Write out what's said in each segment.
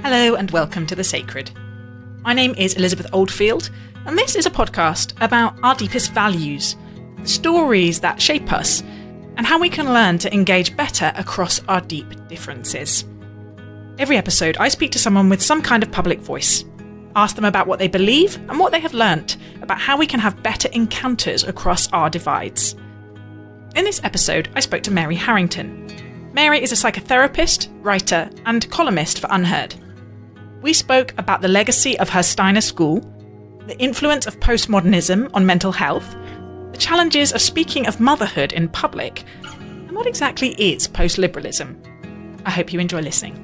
Hello and welcome to The Sacred. My name is Elizabeth Oldfield, and this is a podcast about our deepest values, the stories that shape us, and how we can learn to engage better across our deep differences. Every episode, I speak to someone with some kind of public voice, ask them about what they believe and what they have learnt about how we can have better encounters across our divides. In this episode, I spoke to Mary Harrington. Mary is a psychotherapist, writer, and columnist for Unheard. We spoke about the legacy of her Steiner School, the influence of postmodernism on mental health, the challenges of speaking of motherhood in public, and what exactly is post-liberalism. I hope you enjoy listening.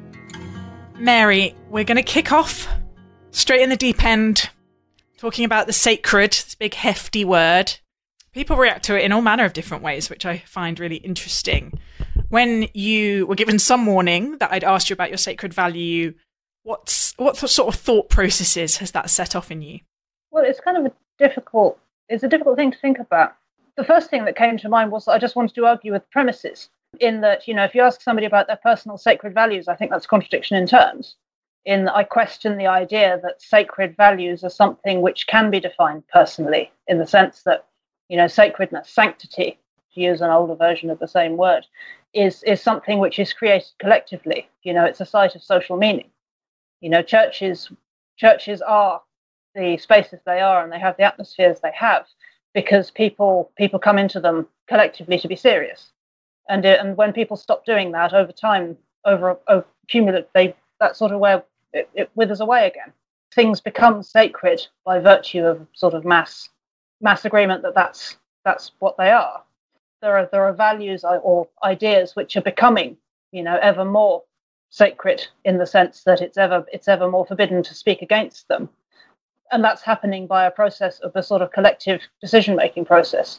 Mary, we're going to kick off straight in the deep end, talking about the sacred, this big hefty word. People react to it in all manner of different ways, which I find really interesting. When you were given some warning that I'd asked you about your sacred value, what sort of thought processes has that set off in you? Well, it's kind of a difficult thing to think about. The first thing that came to mind was I just wanted to argue with premises, in that, if you ask somebody about their personal sacred values, I think that's a contradiction in terms. In that I question the idea that sacred values are something which can be defined personally, in the sense that, sacredness, sanctity, to use an older version of the same word, is something which is created collectively. It's a site of social meaning. Churches are the spaces they are, and they have the atmospheres they have because people come into them collectively to be serious. And when people stop doing that over time, over cumulatively, that's sort of where it withers away again. Things become sacred by virtue of sort of mass agreement that that's what they are. There are values or ideas which are becoming, ever more sacred, in the sense that it's ever more forbidden to speak against them, and that's happening by a process of a sort of collective decision-making process.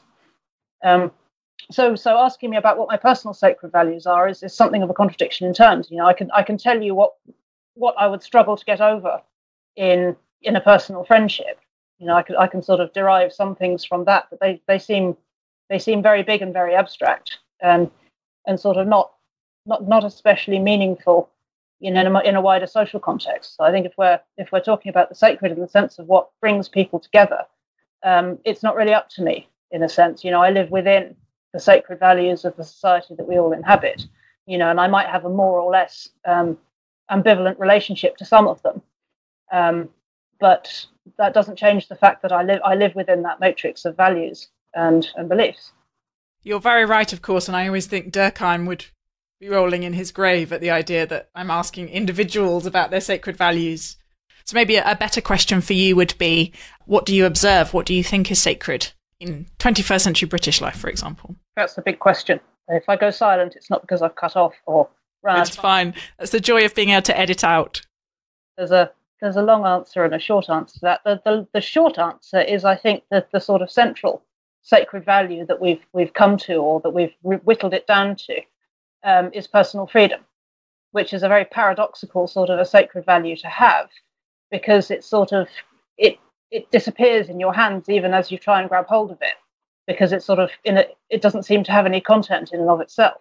So asking me about what my personal sacred values are is something of a contradiction in terms. I can tell you what I would struggle to get over in a personal friendship. I can sort of derive some things from that, but they seem very big and very abstract, and sort of not especially meaningful in a wider social context. So I think if we're talking about the sacred in the sense of what brings people together, it's not really up to me, in a sense. I live within the sacred values of the society that we all inhabit, and I might have a more or less ambivalent relationship to some of them, but that doesn't change the fact that I live within that matrix of values and beliefs. You're very right, of course, and I always think Durkheim would be rolling in his grave at the idea that I'm asking individuals about their sacred values. So maybe a better question for you would be, what do you observe? What do you think is sacred in 21st century British life, for example? That's the big question. If I go silent, it's not because I've cut off or run out. It's fine. That's the joy of being able to edit out. There's a long answer and a short answer to that. The short answer is, I think, that the sort of central sacred value that we've come to, or that we've whittled it down to, is personal freedom, which is a very paradoxical sort of a sacred value to have, because it's sort of it disappears in your hands even as you try and grab hold of it, because it's sort of it doesn't seem to have any content in and of itself.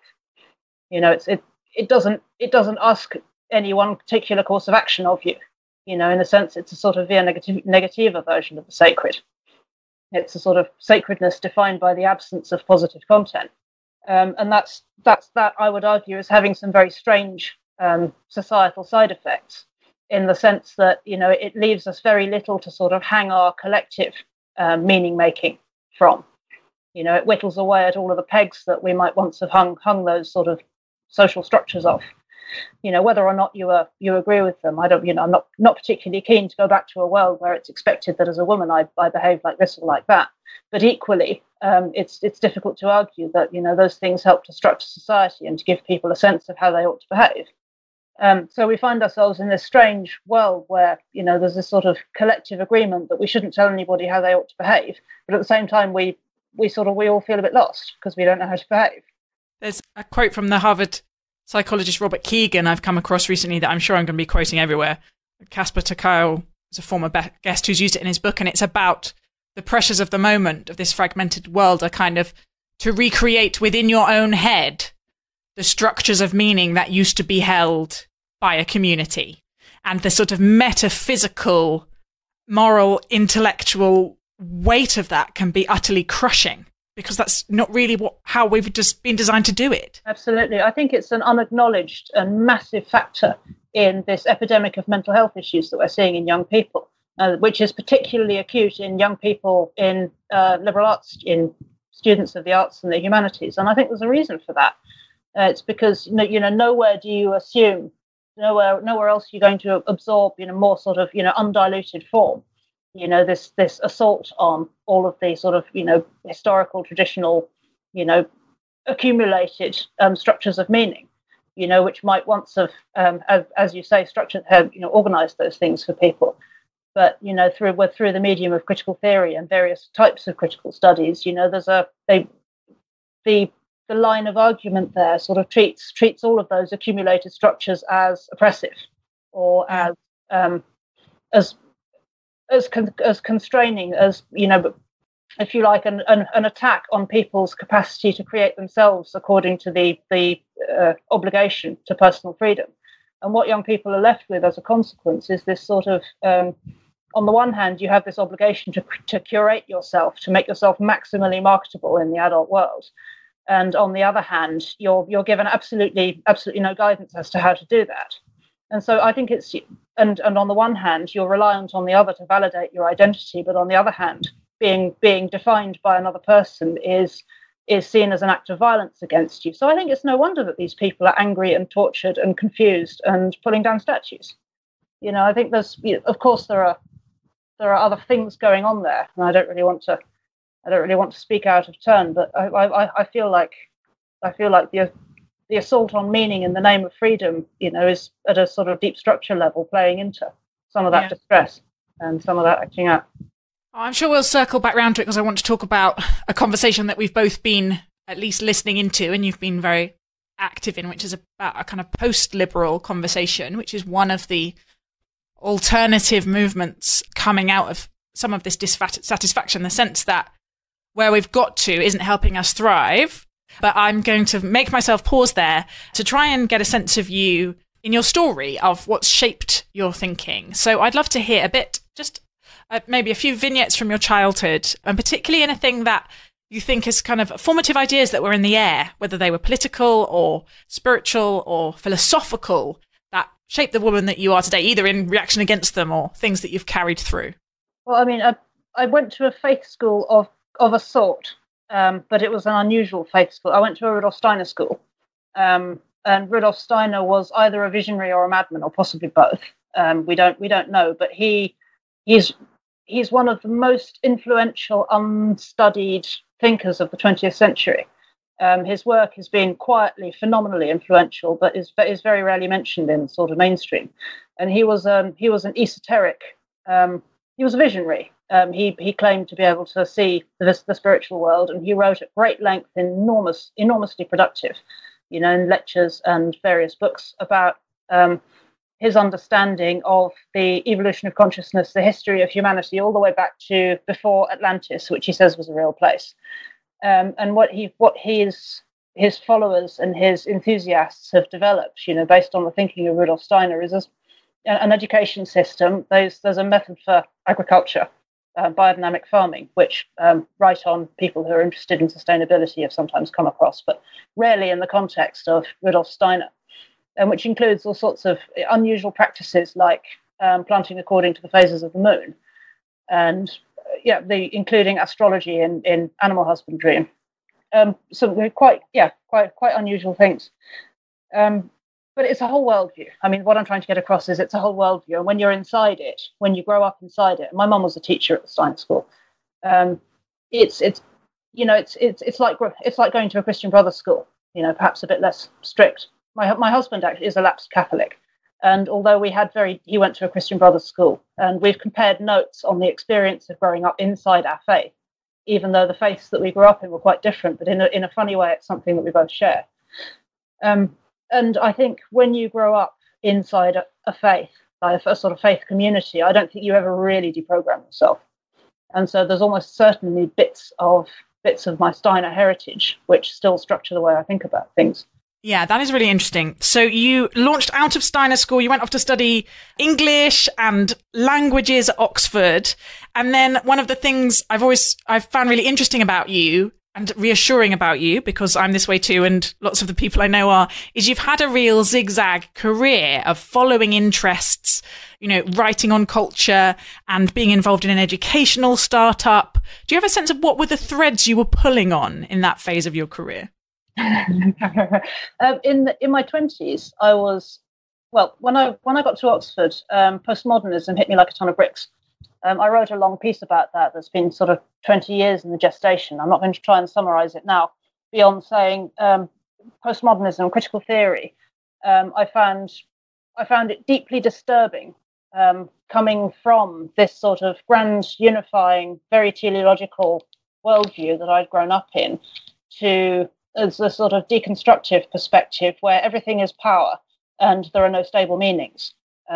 It doesn't ask any one particular course of action of you. In a sense, it's a sort of via negativa version of the sacred. It's a sort of sacredness defined by the absence of positive content. And that's I would argue, is having some very strange societal side effects, in the sense that, it leaves us very little to sort of hang our collective meaning making from. It whittles away at all of the pegs that we might once have hung those sort of social structures off. Whether or not you agree with them, I'm not particularly keen to go back to a world where it's expected that as a woman I behave like this or like that. But equally, it's difficult to argue that those things help to structure society and to give people a sense of how they ought to behave. So we find ourselves in this strange world where there's this sort of collective agreement that we shouldn't tell anybody how they ought to behave, but at the same time we all feel a bit lost because we don't know how to behave. There's a quote from the Harvard psychologist Robert Keegan I've come across recently that I'm sure I'm going to be quoting everywhere. Casper ter Kuile is a former guest who's used it in his book, and it's about the pressures of the moment of this fragmented world are kind of to recreate within your own head the structures of meaning that used to be held by a community. and the sort of metaphysical, moral, intellectual weight of that can be utterly crushing, because that's not really how we've just been designed to do it. Absolutely. I think it's an unacknowledged and massive factor in this epidemic of mental health issues that we're seeing in young people, which is particularly acute in young people in liberal arts, in students of the arts and the humanities. And I think there's a reason for that. It's because, nowhere do you assume, nowhere else you're going to absorb, more sort of, undiluted form, this assault on all of the sort of, historical, traditional, accumulated structures of meaning, which might once have, as you say, structured, have, organized those things for people. But, through the medium of critical theory and various types of critical studies, there's the line of argument there sort of treats all of those accumulated structures as oppressive, or as constraining, as if you like, an attack on people's capacity to create themselves according to the obligation to personal freedom. And what young people are left with as a consequence is this sort of, on the one hand, you have this obligation to curate yourself, to make yourself maximally marketable in the adult world. And on the other hand, you're given absolutely no guidance as to how to do that. And so I think and on the one hand, you're reliant on the other to validate your identity, but on the other hand, being defined by another person is seen as an act of violence against you. So I think it's no wonder that these people are angry and tortured and confused and pulling down statues. I think of course there are other things going on there, and I don't really want to speak out of turn, but I feel like the assault on meaning in the name of freedom, is at a sort of deep structure level playing into some of that distress and some of that acting out. I'm sure we'll circle back round to it, because I want to talk about a conversation that we've both been at least listening into, and you've been very active in, which is about a kind of post-liberal conversation, which is one of the alternative movements coming out of some of this dissatisfaction, the sense that where we've got to isn't helping us thrive. But I'm going to make myself pause there to try and get a sense of you in your story of what's shaped your thinking. So I'd love to hear a bit, just maybe a few vignettes from your childhood, and particularly anything that you think is kind of formative ideas that were in the air, whether they were political or spiritual or philosophical, that shaped the woman that you are today, either in reaction against them or things that you've carried through. Well, I mean, I went to a faith school of a sort, but it was an unusual faith school. I went to a Rudolf Steiner school, and Rudolf Steiner was either a visionary or a madman, or possibly both. We don't know, but he's one of the most influential, unstudied thinkers of the 20th century. His work has been quietly, phenomenally influential, but is very rarely mentioned in sort of mainstream. And he was an esoteric. He was a visionary. He claimed to be able to see the spiritual world, and he wrote at great length, enormously productive, in lectures and various books about his understanding of the evolution of consciousness, the history of humanity, all the way back to before Atlantis, which he says was a real place. And what his followers and his enthusiasts have developed, based on the thinking of Rudolf Steiner, is an education system. There's a method for agriculture, biodynamic farming, which right on people who are interested in sustainability have sometimes come across, but rarely in the context of Rudolf Steiner, which includes all sorts of unusual practices like planting according to the phases of the moon, and including astrology in animal husbandry, some quite unusual things. But it's a whole worldview. I mean, what I'm trying to get across is it's a whole worldview, and when you're inside it, when you grow up inside it. My mum was a teacher at the Steiner School. It's like going to a Christian Brothers school. Perhaps a bit less strict. My husband actually is a lapsed Catholic, and although he went to a Christian Brothers school, and we've compared notes on the experience of growing up inside our faith, even though the faiths that we grew up in were quite different, but in a funny way, it's something that we both share. And I think when you grow up inside a faith, like a sort of faith community, I don't think you ever really deprogram yourself. And so there's almost certainly bits of my Steiner heritage which still structure the way I think about things. Yeah, that is really interesting. So you launched out of Steiner School, you went off to study English and languages at Oxford. And then one of the things I've found really interesting about you and reassuring about you, because I'm this way too, and lots of the people I know are, is you've had a real zigzag career of following interests, writing on culture and being involved in an educational startup. Do you have a sense of what were the threads you were pulling on in that phase of your career? In my 20s, I was, when I got to Oxford, postmodernism hit me like a ton of bricks. I wrote a long piece about that that's been sort of 20 years in the gestation. I'm not going to try and summarize it now beyond saying postmodernism, critical theory. I found it deeply disturbing coming from this sort of grand, unifying, very teleological worldview that I'd grown up in to as a sort of deconstructive perspective where everything is power and there are no stable meanings.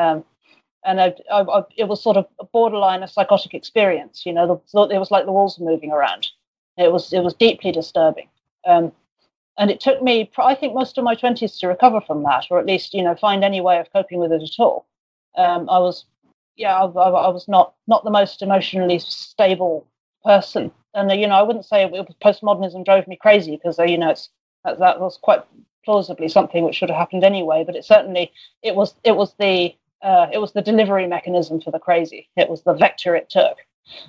It was sort of borderline a psychotic experience. It was like the walls were moving around. It was deeply disturbing. And it took me, I think, most of my 20s to recover from that, or at least, find any way of coping with it at all. I was not the most emotionally stable person. And, I wouldn't say postmodernism drove me crazy because, that was quite plausibly something which should have happened anyway. But it was the delivery mechanism for the crazy. It was the vector it took.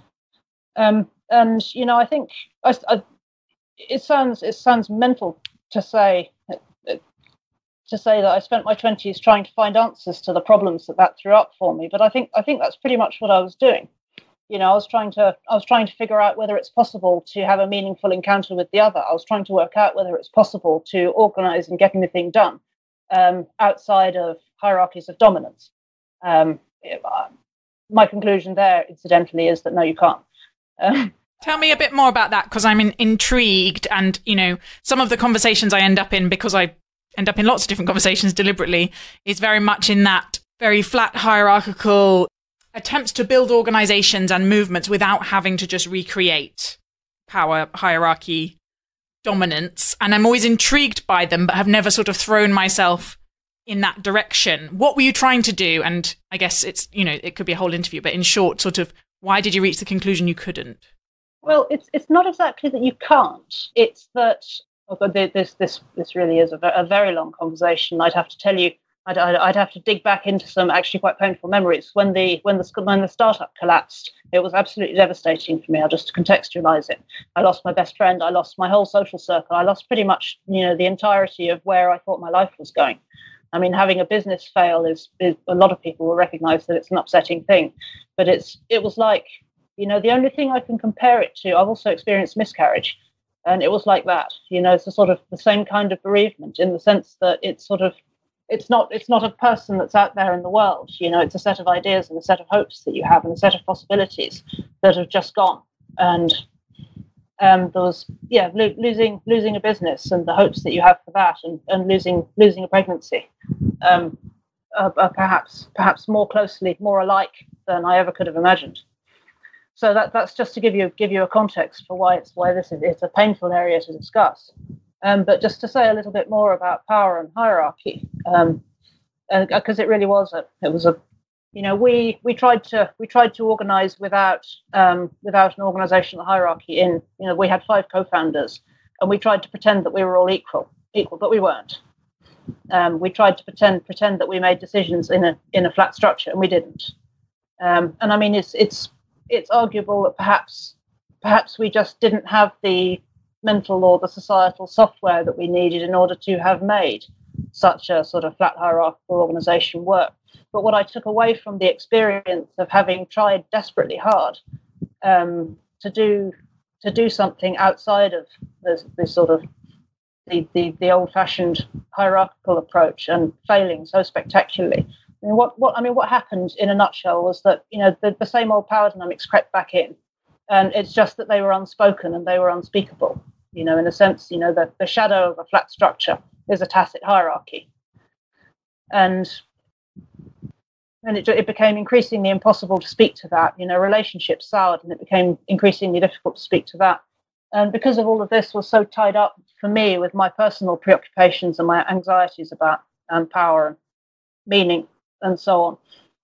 I think it sounds mental to say that I spent my 20s trying to find answers to the problems that threw up for me. But I think that's pretty much what I was doing. I was trying to figure out whether it's possible to have a meaningful encounter with the other. I was trying to work out whether it's possible to organize and get anything done outside of hierarchies of dominance. My conclusion there, incidentally, is that no, you can't. Tell me a bit more about that, because I'm intrigued. And, some of the conversations I end up in, because I end up in lots of different conversations deliberately, is very much in that very flat hierarchical attempts to build organizations and movements without having to just recreate power, hierarchy, dominance. And I'm always intrigued by them, but have never sort of thrown myself in that direction. What were you trying to do? And I guess it's, it could be a whole interview, but in short, sort of, why did you reach the conclusion you couldn't? Well, it's not exactly that you can't. It's that this really is a very long conversation. I'd have to tell you, I'd have to dig back into some actually quite painful memories. When the startup collapsed, it was absolutely devastating for me. I'll just contextualize it. I lost my best friend. I lost my whole social circle. I lost pretty much, the entirety of where I thought my life was going. I mean, having a business fail is a lot of people will recognize that it's an upsetting thing, but it was like, the only thing I can compare it to, I've also experienced miscarriage, and it was like that. It's a sort of the same kind of bereavement in the sense that it's not a person that's out there in the world. It's a set of ideas and a set of hopes that you have and a set of possibilities that have just gone. And there was losing a business and the hopes that you have for that, and losing a pregnancy are perhaps more alike than I ever could have imagined. So that's just to give you a context for why it's a painful area to discuss. But just to say a little bit more about power and hierarchy, because it really was we tried to organize without an organizational hierarchy. We had 5 co-founders, and we tried to pretend that we were all equal, but we weren't. We tried to pretend that we made decisions in a flat structure, and we didn't. And I mean, it's arguable that perhaps we just didn't have the mental or the societal software that we needed in order to have made such a sort of flat hierarchical organization work. But what I took away from the experience of having tried desperately hard to do something outside of the sort of the old-fashioned hierarchical approach and failing so spectacularly. What happened in a nutshell was that the same old power dynamics crept back in, and it's just that they were unspoken and they were unspeakable. In a sense, the shadow of a flat structure is a tacit hierarchy, and it became increasingly impossible to speak to that. Relationships soured, and it became increasingly difficult to speak to that. And because of all of this was so tied up for me with my personal preoccupations and my anxieties about power and meaning and so on,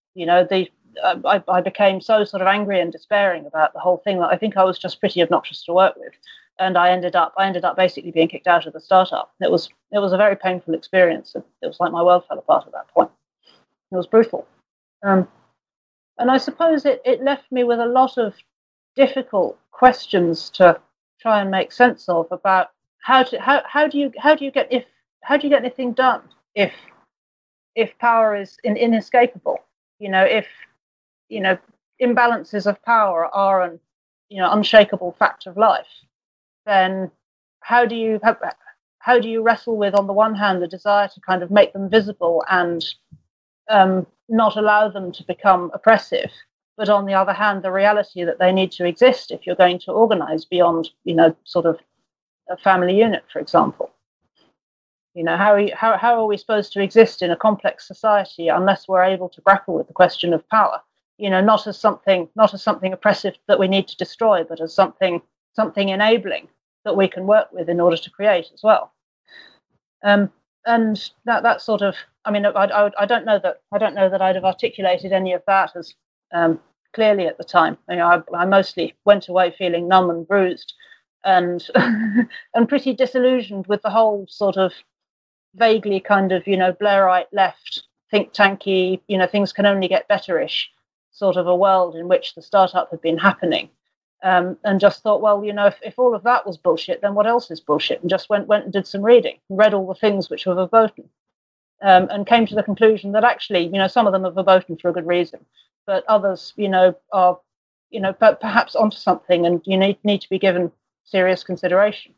I became so sort of angry and despairing about the whole thing that I think I was just pretty obnoxious to work with, and I ended up basically being kicked out of the startup. It was a very painful experience. It was like my world fell apart at that point. It was brutal, and I suppose it left me with a lot of difficult questions to try and make sense of about how do you get anything done if power is inescapable. If imbalances of power are an unshakable fact of life, then how do you wrestle with, on the one hand, the desire to kind of make them visible and not allow them to become oppressive, but on the other hand, the reality that they need to exist if you're going to organize beyond, sort of a family unit, for example. How are we supposed to exist in a complex society unless we're able to grapple with the question of power? Not as something oppressive that we need to destroy, but as something enabling that we can work with in order to create as well. And that sort of, I don't know that I'd have articulated any of that as clearly at the time. I mostly went away feeling numb and bruised, and and pretty disillusioned with the whole sort of vaguely kind of Blairite left think tanky, things can only get better-ish sort of a world in which the startup had been happening. And just thought, well, if all of that was bullshit, then what else is bullshit? And just went and did some reading, read all the things which were verboten, and came to the conclusion that actually, some of them are verboten for a good reason, but others, are, perhaps onto something, and you need to be given serious consideration.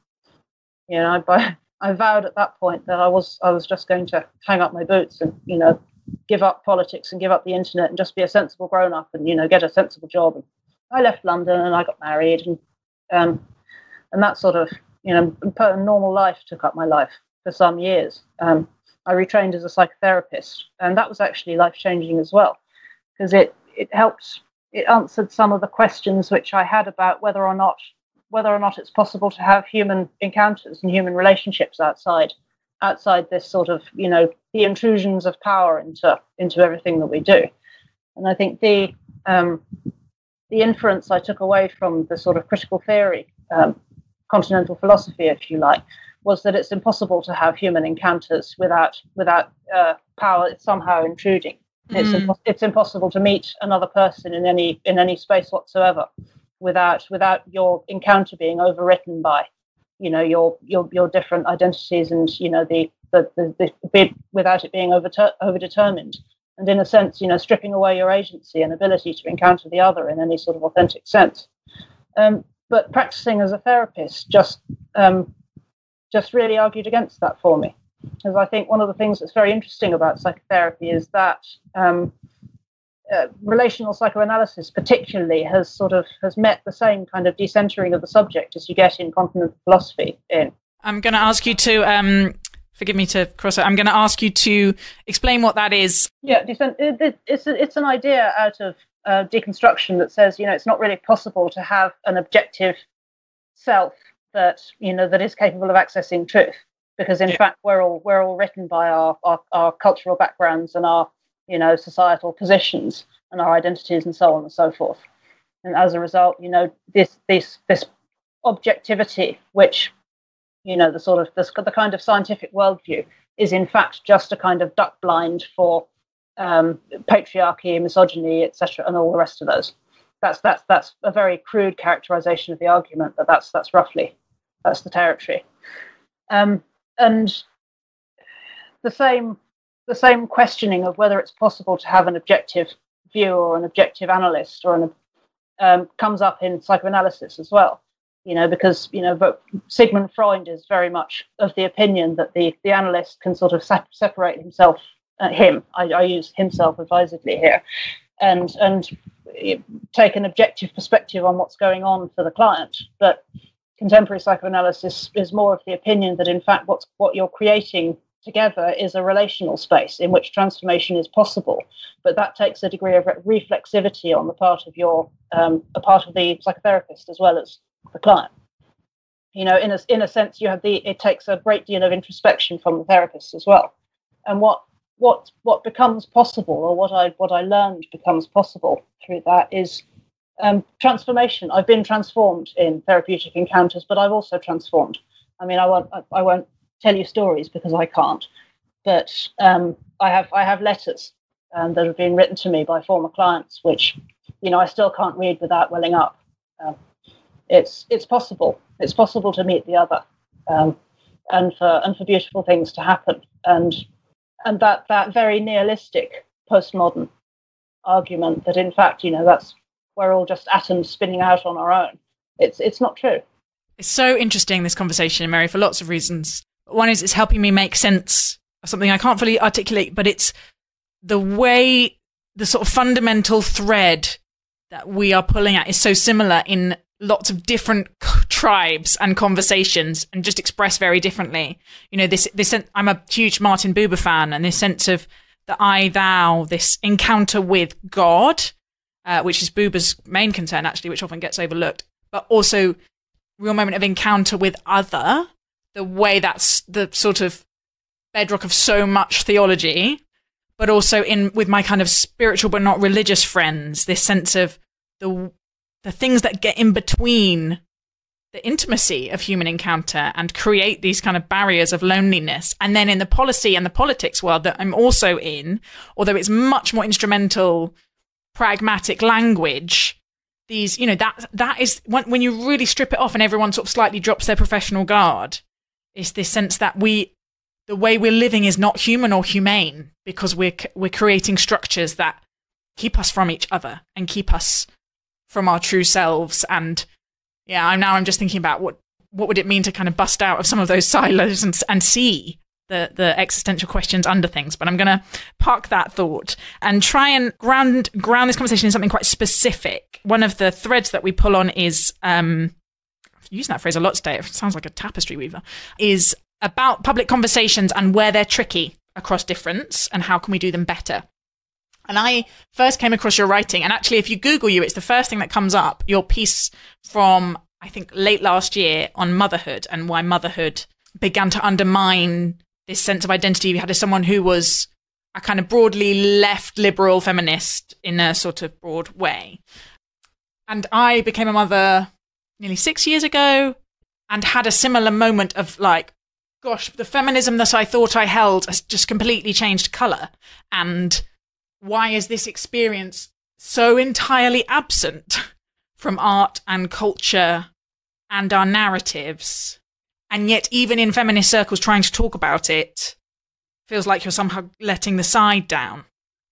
I vowed at that point that I was just going to hang up my boots and, give up politics and give up the internet and just be a sensible grown up and, get a sensible job. And I left London and I got married, and that sort of, normal life took up my life for some years. I retrained as a psychotherapist, and that was actually life-changing as well, because it answered some of the questions which I had about whether or not it's possible to have human encounters and human relationships outside this sort of, the intrusions of power into everything that we do. And I think the inference I took away from the sort of critical theory, continental philosophy, if you like, was that it's impossible to have human encounters without power somehow intruding. It's impossible to meet another person in any space whatsoever without your encounter being overwritten by, your different identities, and without it being overdetermined, and in a sense, stripping away your agency and ability to encounter the other in any sort of authentic sense. But practicing as a therapist just really argued against that for me, because I think one of the things that's very interesting about psychotherapy is that relational psychoanalysis particularly has met the same kind of decentering of the subject as you get in continental philosophy. I'm going to ask you to, forgive me to cross it, I'm going to ask you to explain what that is. Yeah, it's an idea out of deconstruction that says, it's not really possible to have an objective self that is capable of accessing truth, because in fact we're all written by our cultural backgrounds and our societal positions and our identities and so on and so forth. And as a result, this objectivity, which the kind of scientific worldview, is in fact just a kind of duck blind for patriarchy, misogyny, etc., and all the rest of those. That's a very crude characterization of the argument, but that's the territory. And the same questioning of whether it's possible to have an objective view or an objective analyst comes up in psychoanalysis as well. Because but Sigmund Freud is very much of the opinion that the analyst can sort of separate himself. I use himself advisedly here, and take an objective perspective on what's going on for the client. But contemporary psychoanalysis is more of the opinion that in fact what you're creating together is a relational space in which transformation is possible, but that takes a degree of reflexivity on the part of the psychotherapist as well as the client. In a sense, it takes a great deal of introspection from the therapist as well. And what becomes possible, or what I learned becomes possible through that, is transformation. I've been transformed in therapeutic encounters, but I've also transformed. I mean, I won't tell you stories because I can't, but I have letters that have been written to me by former clients, which I still can't read without welling up. It's possible. It's possible to meet the other, and for beautiful things to happen. And that very nihilistic postmodern argument that in fact, that's we're all just atoms spinning out on our own. It's not true. It's so interesting, this conversation, Mary, for lots of reasons. One is it's helping me make sense of something I can't fully articulate, but it's the way the sort of fundamental thread that we are pulling at is so similar in lots of different tribes and conversations, and just expressed very differently. This I'm a huge Martin Buber fan, and this sense of the I, thou, this encounter with God, which is Buber's main concern, actually, which often gets overlooked, but also real moment of encounter with other, the way that's the sort of bedrock of so much theology, but also with my kind of spiritual but not religious friends, this sense of the things that get in between the intimacy of human encounter and create these kind of barriers of loneliness. And then in the policy and the politics world that I'm also in, although it's much more instrumental, pragmatic language, these, that is when you really strip it off and everyone sort of slightly drops their professional guard, it's this sense that the way we're living is not human or humane, because we're creating structures that keep us from each other and keep us from our true selves. And I'm just thinking about what would it mean to kind of bust out of some of those silos and see the existential questions under things. But I'm going to park that thought and try and ground this conversation in something quite specific. One of the threads that we pull on is, I've used that phrase a lot today, it sounds like a tapestry weaver, is about public conversations and where they're tricky across difference and how can we do them better. And I first came across your writing, and actually if you Google you, it's the first thing that comes up, your piece from, I think, late last year on motherhood and why motherhood began to undermine this sense of identity we had as someone who was a kind of broadly left liberal feminist in a sort of broad way. And I became a mother nearly 6 years ago and had a similar moment of like, gosh, the feminism that I thought I held has just completely changed colour. And why is this experience so entirely absent from art and culture and our narratives? And yet, even in feminist circles trying to talk about it, feels like you're somehow letting the side down.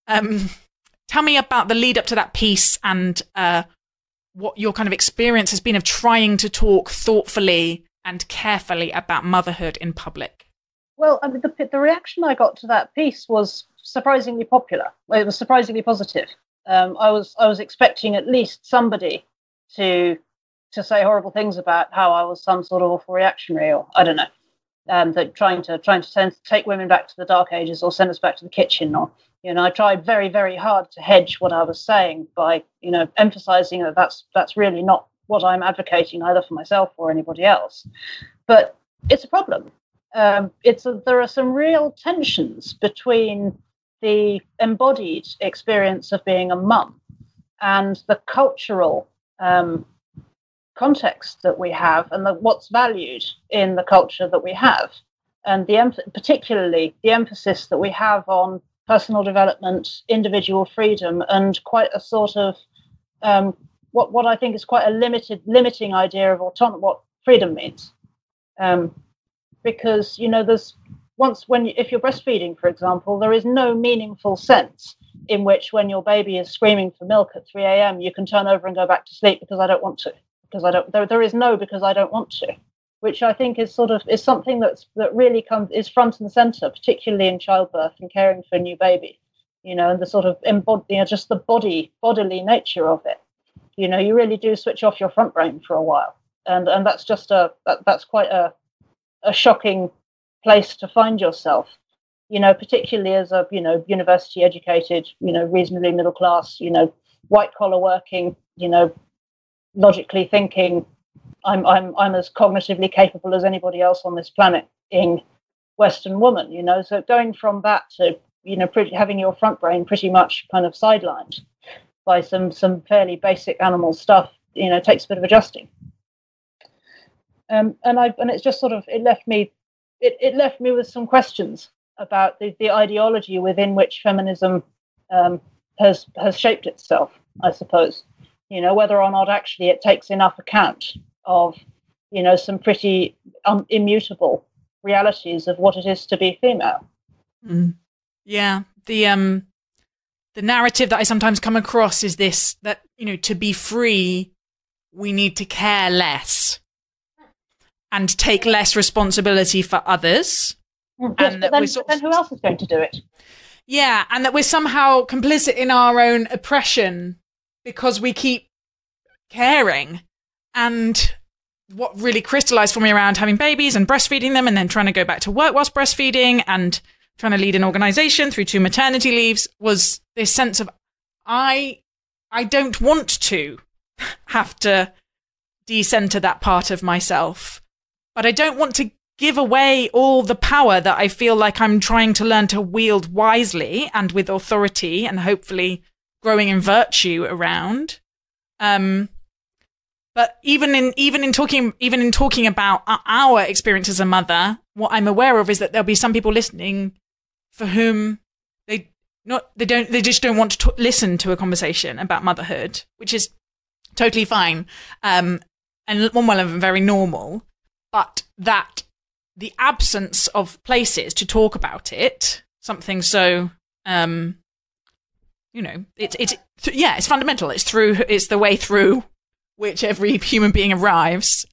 Tell me about the lead up to that piece and what your kind of experience has been of trying to talk thoughtfully and carefully about motherhood in public. Well, I mean, the reaction I got to that piece was surprisingly popular. It was surprisingly positive. I was expecting at least somebody to say horrible things about how I was some sort of awful reactionary, or I don't know, that trying to take women back to the dark ages or send us back to the kitchen, or I tried very, very hard to hedge what I was saying by emphasizing that that's really not what I'm advocating either for myself or anybody else. But it's a problem. There are some real tensions between the embodied experience of being a mum and the cultural context that we have and what's valued in the culture that we have, and particularly the emphasis that we have on personal development, individual freedom, and quite a sort of what I think is quite a limiting idea of what freedom means. Because if you're breastfeeding, for example, there is no meaningful sense in which when your baby is screaming for milk at 3 a.m. you can turn over and go back to sleep because I don't want to. Because I don't want to, which I think is something that really is front and center, particularly in childbirth and caring for a new baby, and the sort of just the bodily nature of it. You really do switch off your front brain for a while, and that's just that's quite a shocking place to find yourself, particularly as a university educated, reasonably middle class, white collar working, logically thinking I'm as cognitively capable as anybody else on this planet, being Western woman, So going from that to having your front brain pretty much kind of sidelined by some fairly basic animal stuff, takes a bit of adjusting. And it's just sort of it left me with some questions about the ideology within which feminism has shaped itself, I suppose. Whether or not actually it takes enough account of some pretty immutable realities of what it is to be female. Yeah, the narrative that I sometimes come across is this, that to be free we need to care less and take less responsibility for others. Yes, and but then who else is going to do it? Yeah, and that we're somehow complicit in our own oppression because we keep caring. And what really crystallized for me around having babies and breastfeeding them and then trying to go back to work whilst breastfeeding and trying to lead an organization through 2 maternity leaves was this sense of I don't want to have to decenter that part of myself, but I don't want to give away all the power that I feel like I'm trying to learn to wield wisely and with authority and hopefully growing in virtue around. But even in talking about our experience as a mother, what I'm aware of is that there'll be some people listening for whom they just don't want to listen to a conversation about motherhood, which is totally fine, and one way of very normal. But that the absence of places to talk about it, something so, it's fundamental. It's the way through which every human being arrives.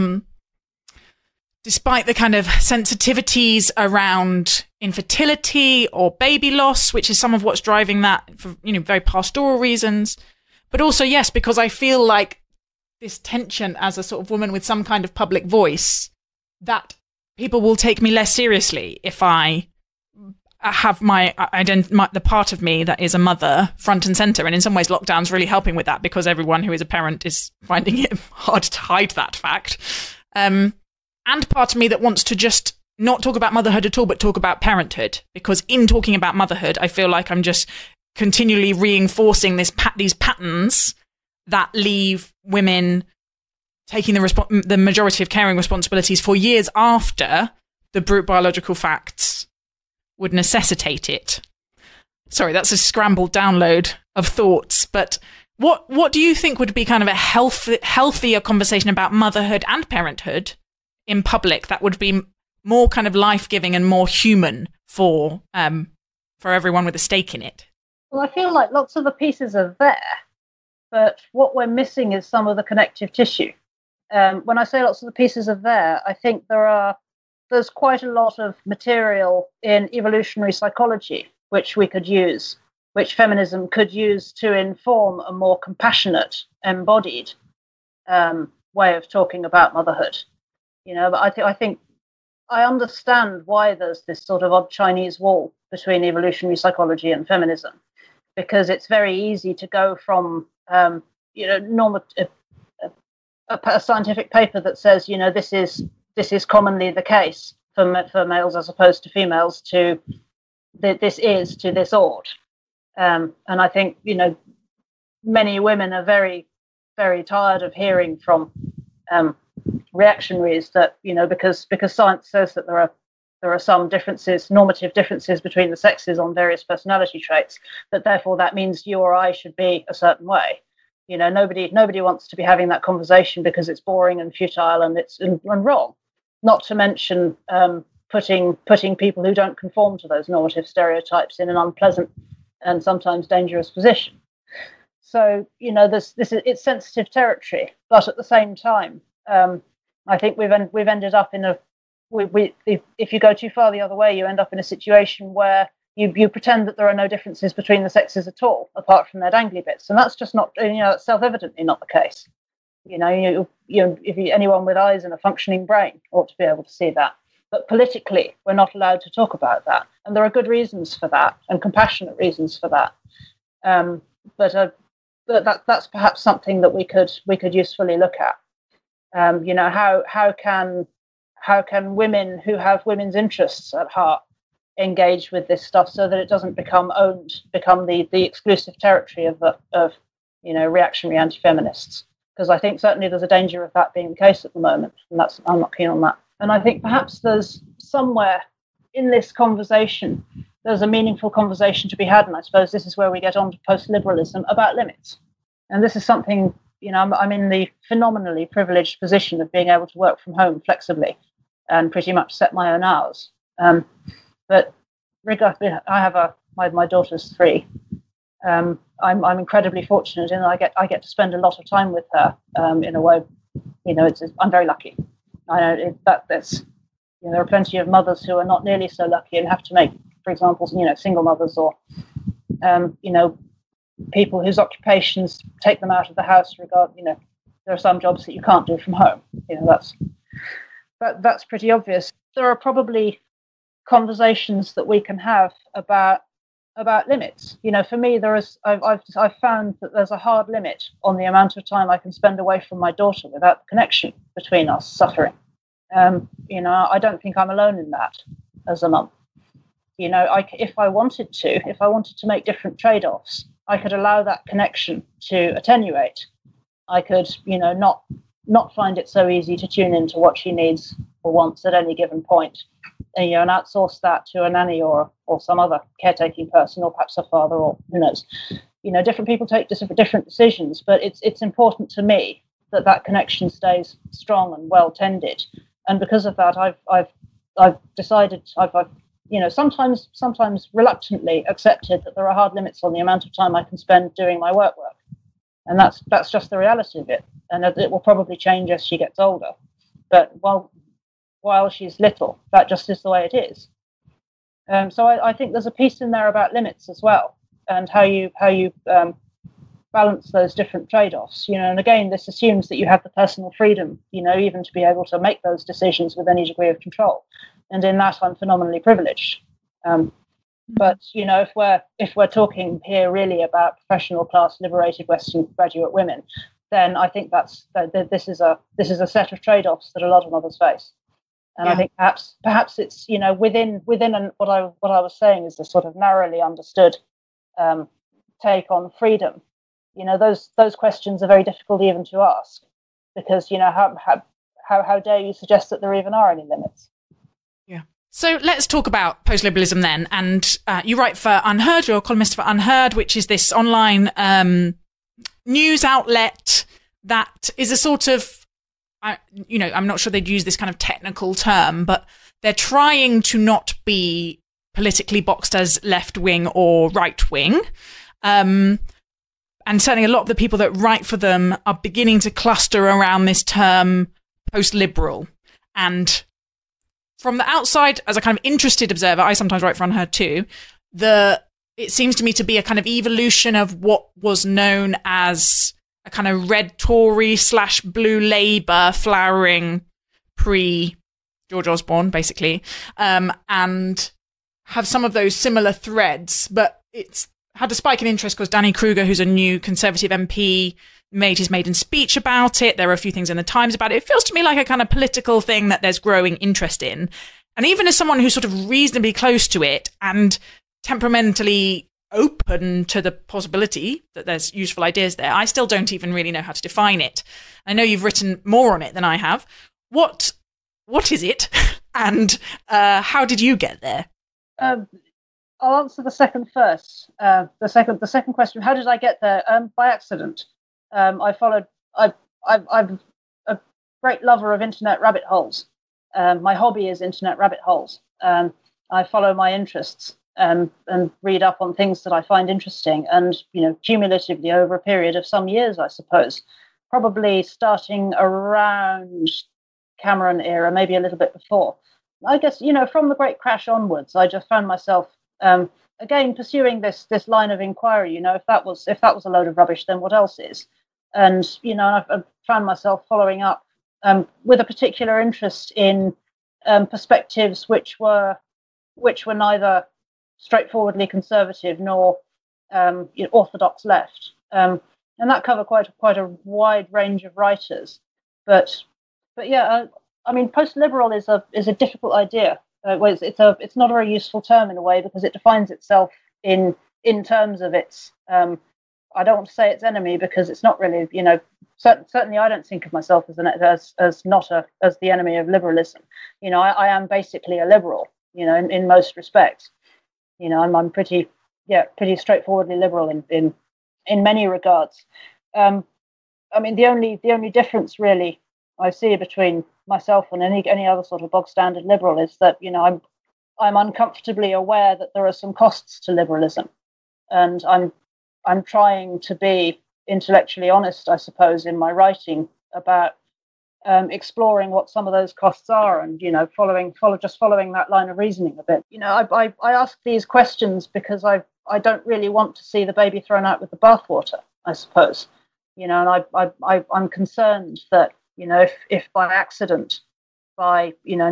Despite the kind of sensitivities around infertility or baby loss, which is some of what's driving that for, very pastoral reasons. But also, yes, because I feel like this tension as a sort of woman with some kind of public voice, that people will take me less seriously if I have the part of me that is a mother front and center. And in some ways, lockdown's really helping with that because everyone who is a parent is finding it hard to hide that fact. And part of me that wants to just not talk about motherhood at all, but talk about parenthood. Because in talking about motherhood, I feel like I'm just continually reinforcing these patterns that leave women taking the majority of caring responsibilities for years after the brute biological facts would necessitate it. Sorry, that's a scrambled download of thoughts. But what do you think would be kind of a healthier conversation about motherhood and parenthood in public that would be more kind of life-giving and more human for everyone with a stake in it? Well, I feel like lots of the pieces are there, but what we're missing is some of the connective tissue. When I say lots of the pieces are there, I think there's quite a lot of material in evolutionary psychology which we could use, which feminism could use to inform a more compassionate, embodied way of talking about motherhood. But I think I understand why there's this sort of odd Chinese wall between evolutionary psychology and feminism, because it's very easy to go from a scientific paper that says this is commonly the case for males as opposed to females to this is to this ought. And I think many women are very, very tired of hearing from reactionaries that because science says that there are some differences, normative differences between the sexes on various personality traits, that therefore that means you or I should be a certain way. Nobody wants to be having that conversation because it's boring and futile and it's and wrong. Not to mention putting people who don't conform to those normative stereotypes in an unpleasant and sometimes dangerous position. So it's sensitive territory, but at the same time, I think we've ended up in if you go too far the other way, you end up in a situation where you pretend that there are no differences between the sexes at all, apart from their dangly bits, and that's just not that's self-evidently not the case. Anyone with eyes and a functioning brain ought to be able to see that. But politically, we're not allowed to talk about that, and there are good reasons for that, and compassionate reasons for that. But that's perhaps something that we could usefully look at. How can women who have women's interests at heart engage with this stuff so that it doesn't become the exclusive territory of reactionary anti-feminists? Because I think certainly there's a danger of that being the case at the moment, and I'm not keen on that. And I think perhaps there's somewhere in this conversation, there's a meaningful conversation to be had, and I suppose this is where we get on to post-liberalism about limits. And this is something, I'm in the phenomenally privileged position of being able to work from home flexibly and pretty much set my own hours. But I have my daughter's 3. I'm incredibly fortunate in that I get to spend a lot of time with her. In a way, I'm very lucky. I know that's there are plenty of mothers who are not nearly so lucky and have to make, for example, single mothers or people whose occupations take them out of the house. There are some jobs that you can't do from home. That's pretty obvious. There are probably conversations that we can have about limits. For me, I've found that there's a hard limit on the amount of time I can spend away from my daughter without the connection between us suffering. I don't think I'm alone in that as a mum. If I wanted to make different trade-offs, I could allow that connection to attenuate. I could, not find it so easy to tune into what she needs or wants at any given point, and outsource that to a nanny or some other caretaking person, or perhaps a father, or who knows. Different people take different decisions, but it's important to me that connection stays strong and well tended. And because of that, I've decided, sometimes reluctantly accepted that there are hard limits on the amount of time I can spend doing my work. And that's just the reality of it. And it will probably change as she gets older. But while she's little, that just is the way it is. So I think there's a piece in there about limits as well, and how you balance those different trade-offs. And again, this assumes that you have the personal freedom, even to be able to make those decisions with any degree of control. And in that, I'm phenomenally privileged. But if we're talking here really about professional class liberated Western graduate women, then I think this is a set of trade-offs that a lot of mothers face. And yeah. I think perhaps it's within what I was saying is the sort of narrowly understood take on freedom. Those questions are very difficult even to ask, because how dare you suggest that there even are any limits? Yeah. So let's talk about post-liberalism then. And you write for Unheard, you're a columnist for Unheard, which is this online news outlet that is a sort of, I'm not sure they'd use this kind of technical term, but they're trying to not be politically boxed as left-wing or right-wing. And certainly a lot of the people that write for them are beginning to cluster around this term post-liberal. And from the outside, as a kind of interested observer, I sometimes write for Unheard too, it seems to me to be a kind of evolution of what was known as a kind of red Tory / blue Labour flowering pre-George Osborne, basically, and have some of those similar threads. But it's had a spike in interest because Danny Kruger, who's a new Conservative MP, made his maiden speech about it. There are a few things in the Times about it. It feels to me like a kind of political thing that there's growing interest in. And even as someone who's sort of reasonably close to it and temperamentally open to the possibility that there's useful ideas there, I still don't even really know how to define it. I know you've written more on it than I have. What is it? And how did you get there? I'll answer the second first. The second question: how did I get there? By accident. I'm a great lover of internet rabbit holes. My hobby is internet rabbit holes. I follow my interests and read up on things that I find interesting, and cumulatively over a period of some years, I suppose, probably starting around Cameron era, maybe a little bit before. I guess from the Great Crash onwards, I just found myself again pursuing this line of inquiry. If that was a load of rubbish, then what else is? And I've found myself following up with a particular interest in perspectives which were neither straightforwardly conservative nor orthodox left, and that covered quite a wide range of writers. But But yeah, I mean, post-liberal is a difficult idea. It's not a very useful term in a way because it defines itself in terms of its. I don't want to say its enemy because it's not really, certainly I don't think of myself as not as the enemy of liberalism. I am basically a liberal, in most respects. I'm pretty straightforwardly liberal in many regards. I mean, the only difference really I see between myself and any other sort of bog standard liberal is that I'm uncomfortably aware that there are some costs to liberalism, and I'm trying to be intellectually honest, I suppose, in my writing about exploring what some of those costs are, and following that line of reasoning a bit. I ask these questions because I don't really want to see the baby thrown out with the bathwater, I suppose. And I'm concerned that if by accident, by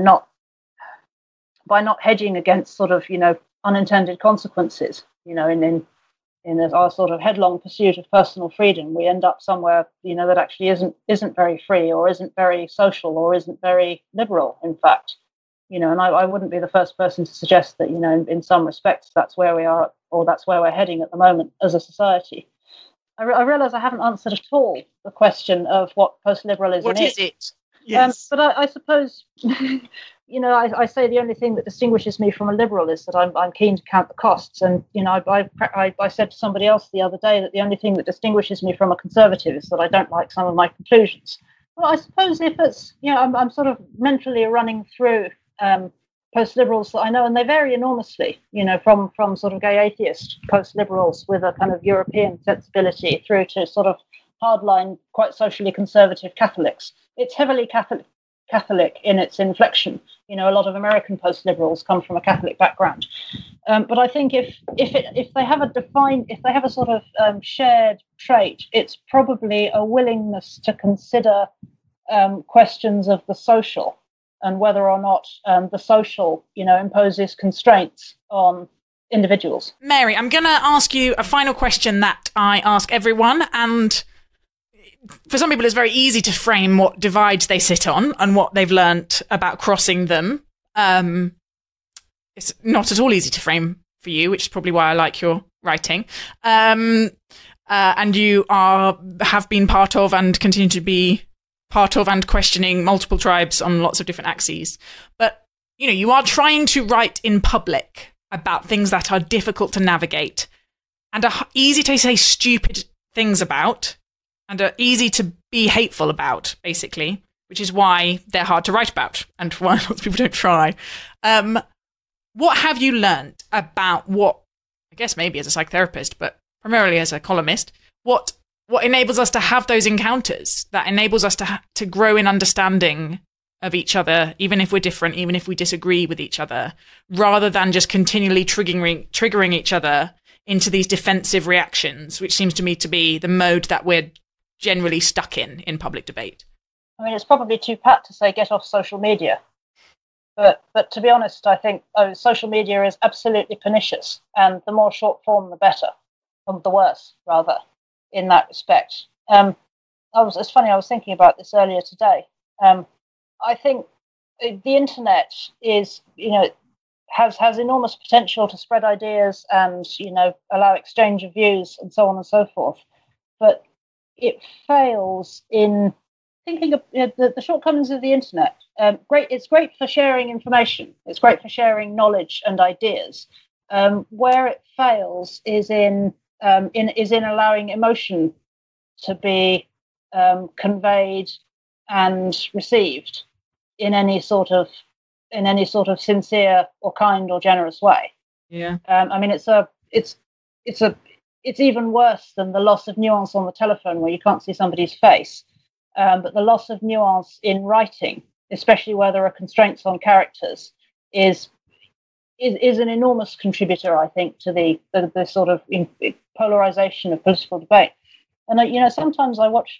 not hedging against sort of unintended consequences, in our sort of headlong pursuit of personal freedom, we end up somewhere that actually isn't very free, or isn't very social, or isn't very liberal, in fact. And I wouldn't be the first person to suggest that in some respects that's where we are, or that's where we're heading at the moment as a society. I realise I haven't answered at all the question of what post-liberalism is. What is it? Yes. But I suppose, I say the only thing that distinguishes me from a liberal is that I'm keen to count the costs. And, I said to somebody else the other day that the only thing that distinguishes me from a conservative is that I don't like some of my conclusions. Well, I suppose if it's, I'm sort of mentally running through post-liberals that I know, and they vary enormously, from sort of gay atheist post-liberals with a kind of European sensibility through to sort of hardline, quite socially conservative Catholics. It's heavily Catholic in its inflection. A lot of American post-liberals come from a Catholic background. But I think if they have a sort of shared trait, it's probably a willingness to consider questions of the social, and whether or not the social, imposes constraints on individuals. Mary, I'm going to ask you a final question that I ask everyone, and for some people it's very easy to frame what divides they sit on and what they've learnt about crossing them. It's not at all easy to frame for you, which is probably why I like your writing. And you have been part of and continue to be part of and questioning multiple tribes on lots of different axes. But, you are trying to write in public about things that are difficult to navigate and are easy to say stupid things about and are easy to be hateful about, basically, which is why they're hard to write about and why lots of people don't try. What have you learned about what, I guess maybe as a psychotherapist, but primarily as a columnist, what enables us to have those encounters, that enables us to grow in understanding of each other, even if we're different, even if we disagree with each other, rather than just continually triggering each other into these defensive reactions, which seems to me to be the mode that we're generally stuck in public debate? I mean, it's probably too pat to say get off social media. But to be honest, I think social media is absolutely pernicious, and the more short form, the better, or the worse, rather, in that respect. It's funny, I was thinking about this earlier today. I think the internet is, has enormous potential to spread ideas and, allow exchange of views and so on and so forth. But it fails in thinking of the shortcomings of the internet. It's great for sharing information. It's great for sharing knowledge and ideas. Where it fails is in allowing emotion to be conveyed and received in any sort of sincere or kind or generous way. Yeah. I mean, it's even worse than the loss of nuance on the telephone, where you can't see somebody's face. But the loss of nuance in writing, especially where there are constraints on characters, is an enormous contributor, I think, to the sort of polarization of political debate. And sometimes I watch.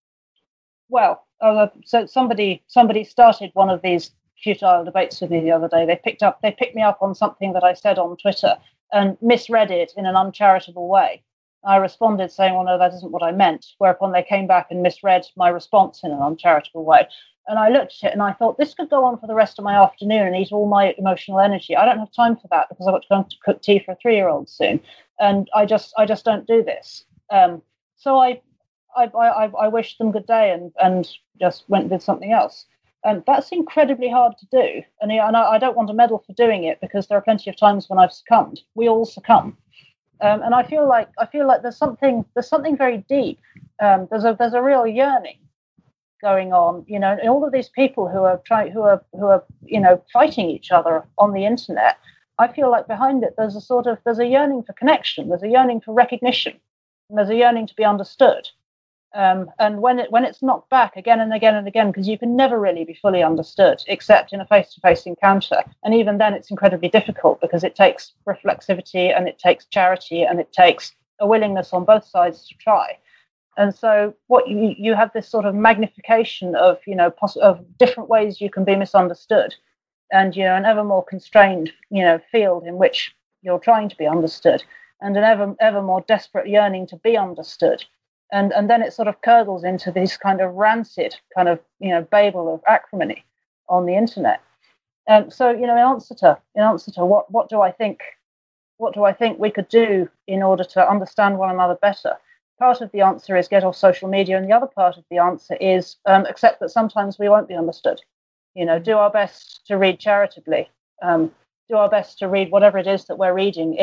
So somebody started one of these futile debates with me the other day. They picked me up on something that I said on Twitter and misread it in an uncharitable way. I responded saying, well, no, that isn't what I meant, whereupon they came back and misread my response in an uncharitable way. And I looked at it and I thought, this could go on for the rest of my afternoon and eat all my emotional energy. I don't have time for that because I've got to go to cook tea for a 3-year-old soon. And I just don't do this. So I wished them good day and just went and did something else. And that's incredibly hard to do. And I don't want a medal for doing it because there are plenty of times when I've succumbed. We all succumb. And I feel like there's something very deep. There's a real yearning going on, and all of these people who are fighting each other on the internet. I feel like behind it there's a yearning for connection, there's a yearning for recognition, and there's a yearning to be understood. And when it's knocked back again and again and again, because you can never really be fully understood except in a face-to-face encounter, and even then it's incredibly difficult because it takes reflexivity and it takes charity and it takes a willingness on both sides to try. And so what you have this sort of magnification of of different ways you can be misunderstood, and an ever more constrained field in which you're trying to be understood, and an ever more desperate yearning to be understood. And then it sort of curdles into this kind of rancid kind of babel of acrimony on the internet. So in answer to what do I think we could do in order to understand one another better? Part of the answer is get off social media, and the other part of the answer is accept that sometimes we won't be understood. Do our best to read charitably. Do our best to read whatever it is that we're reading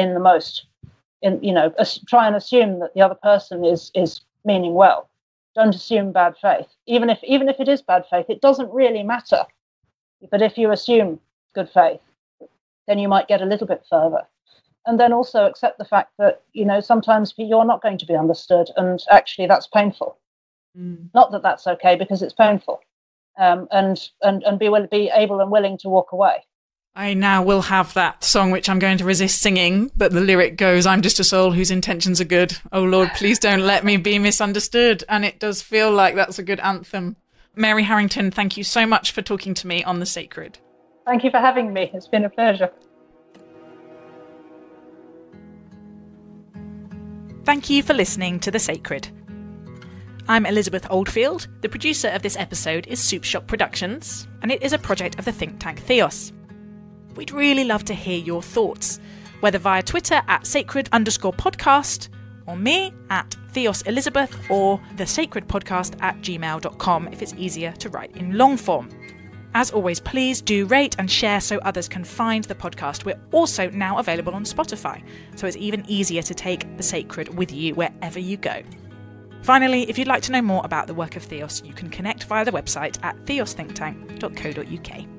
try and assume that the other person is meaning well. Don't assume bad faith. Even if it is bad faith, it doesn't really matter. But if you assume good faith, then you might get a little bit further. And then also accept the fact that, sometimes you're not going to be understood, and actually that's painful. Not that that's okay, because it's painful. And be able and willing to walk away. I now will have that song, which I'm going to resist singing, but the lyric goes, I'm just a soul whose intentions are good. Oh, Lord, please don't let me be misunderstood. And it does feel like that's a good anthem. Mary Harrington, thank you so much for talking to me on The Sacred. Thank you for having me. It's been a pleasure. Thank you for listening to The Sacred. I'm Elizabeth Oldfield. The producer of this episode is Soup Shop Productions, and it is a project of the think tank Theos. We'd really love to hear your thoughts, whether via Twitter at sacred_podcast, or me at Theos Elizabeth, or thesacredpodcast@gmail.com if it's easier to write in long form. As always, please do rate and share so others can find the podcast. We're also now available on Spotify, so it's even easier to take The Sacred with you wherever you go. Finally, if you'd like to know more about the work of Theos, you can connect via the website at theosthinktank.co.uk.